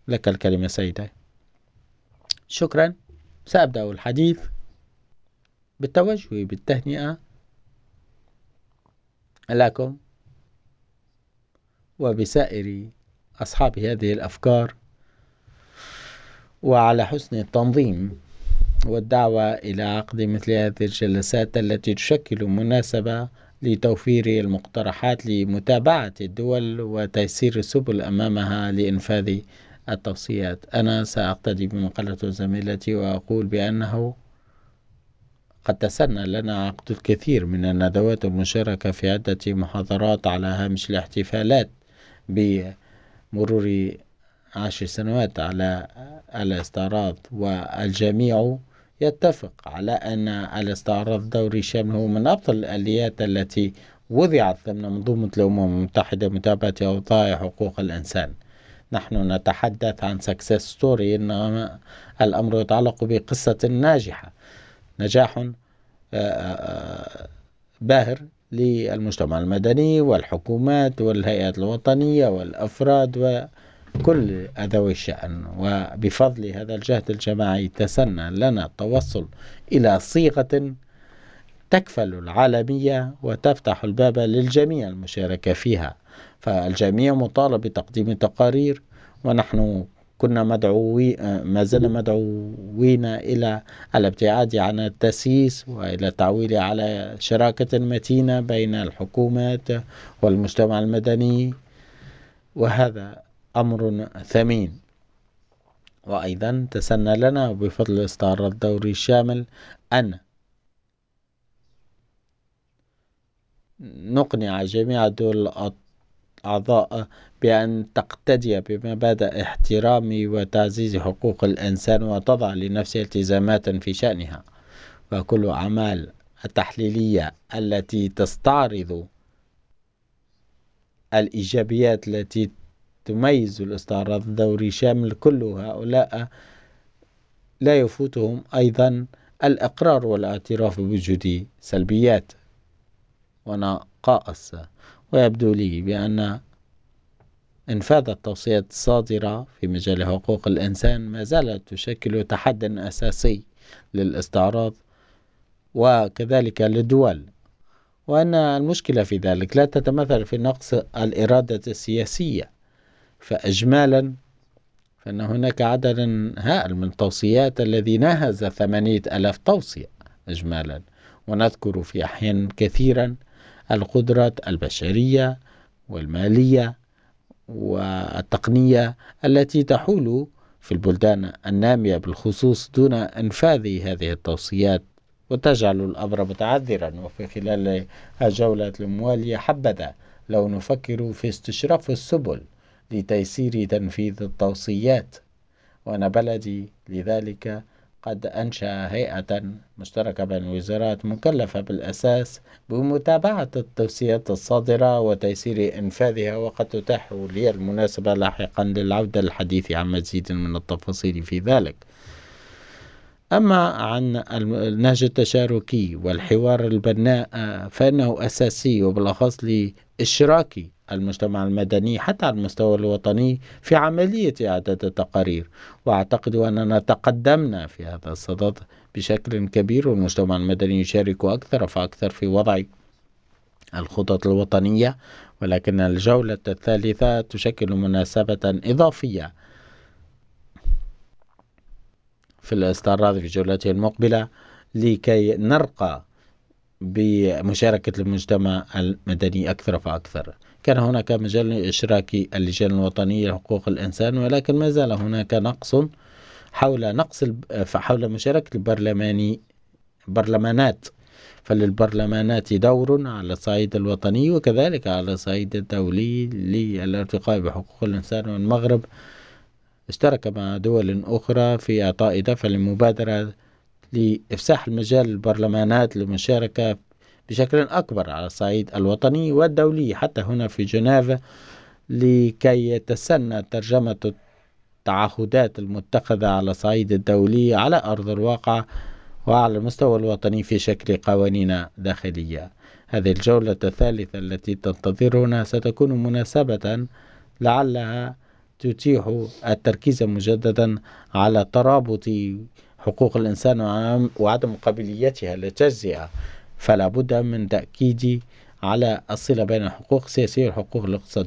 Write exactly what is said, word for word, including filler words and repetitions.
لك الكلمة سيدي. شكرا. سأبدأ الحديث بالتوجه بالتهنئة لكم وبسائر أصحاب هذه الأفكار، وعلى حسن التنظيم والدعوة إلى عقد مثل هذه الجلسات التي تشكل مناسبة لتوفير المقترحات لمتابعة الدول وتيسير السبل أمامها لإنفاذ التوصيات. أنا سأقتدي بمقالة زميلتي وأقول بأنه قد تسنى لنا عقد الكثير من الندوات المشاركة في عدة محاضرات على هامش الاحتفالات بمرور عشر سنوات على الاستعراض، والجميع يتفق على أن الاستعراض الدوري الشامل هو من أفضل الآليات التي وضعت ضمن منظومة الأمم المتحدة متابعة أوضاع حقوق الإنسان. نحن نتحدث عن success story، إنما الأمر يتعلق بقصة ناجحة، نجاح باهر للمجتمع المدني والحكومات والهيئات الوطنية والأفراد وكل ذوي الشأن. وبفضل هذا الجهد الجماعي تسنى لنا التوصل إلى صيغة تكفل العالمية وتفتح الباب للجميع المشاركة فيها. فالجميع مطالب بتقديم تقارير، ونحن كنا مدعوين ما زلنا مدعوين إلى الابتعاد عن التسييس وإلى التعويل على شراكة متينة بين الحكومات والمجتمع المدني، وهذا أمر ثمين. وأيضا تسنى لنا بفضل الاستعراض الدوري الشامل أن نقنع جميع الدول الأعضاء بأن تقتدي بمبادئ احترام وتعزيز حقوق الإنسان وتضع لنفسها التزامات في شأنها. وكل أعمال التحليلية التي تستعرض الإيجابيات التي تميز الاستعراض الدوري شامل، كل هؤلاء لا يفوتهم أيضا الإقرار والاعتراف بوجود سلبيات ونقائص. ويبدو لي بأن إنفاذ التوصيات الصادرة في مجال حقوق الإنسان ما زالت تشكل تحديا أساسي للاستعراض وكذلك للدول، وأن المشكلة في ذلك لا تتمثل في نقص الإرادة السياسية. فإجمالا فإن هناك عدد هائل من التوصيات الذي ناهز ثمانية ألاف توصية إجمالا، ونذكر في أحيان كثيرا القدرة البشرية والمالية والتقنية التي تحول في البلدان النامية بالخصوص دون إنفاذ هذه التوصيات، وتجعل الأمر متعذرا. وفي خلال الجولة الموالية حبذا لو نفكر في استشراف السبل لتيسير تنفيذ التوصيات. وأنا بلدي لذلك قد أنشأ هيئة مشتركة بين الوزارات مكلفة بالأساس بمتابعة التوصيات الصادرة وتيسير إنفاذها، وقد تتاح لي المناسبة لاحقا للعودة للحديث عن مزيد من التفاصيل في ذلك. أما عن النهج التشاركي والحوار البناء فإنه أساسي، وبالأخص لإشراك المجتمع المدني حتى على المستوى الوطني في عملية إعادة التقارير. وأعتقد أننا تقدمنا في هذا الصدد بشكل كبير، والمجتمع المدني يشارك أكثر فأكثر في وضع الخطط الوطنية، ولكن الجولة الثالثة تشكل مناسبة إضافية في الاستعراض في جولته المقبلة لكي نرقى بمشاركة المجتمع المدني أكثر فأكثر. كان هناك مجال لإشراك اللجان الوطنية لحقوق الإنسان، ولكن ما زال هناك نقص حول نقص حول مشاركة البرلماني برلمانات. فللبرلمانات دور على الصعيد الوطني وكذلك على الصعيد الدولي للارتقاء بحقوق الإنسان. والمغرب اشترك مع دول أخرى في إعطاء دفع للمبادرة لإفساح المجال للبرلمانات للمشاركة بشكل أكبر على الصعيد الوطني والدولي حتى هنا في جنيف، لكي يتسنى ترجمة التعهدات المتخذة على الصعيد الدولي على أرض الواقع وعلى المستوى الوطني في شكل قوانين داخلية. هذه الجولة الثالثة التي تنتظرنا ستكون مناسبة لعلها تتيح التركيز مجددا على ترابط حقوق الإنسان وعم- وعدم قابليتها للتجزئة. فلا بد من تأكيد على الصلة بين الحقوق السياسية والحقوق الاقتصادية.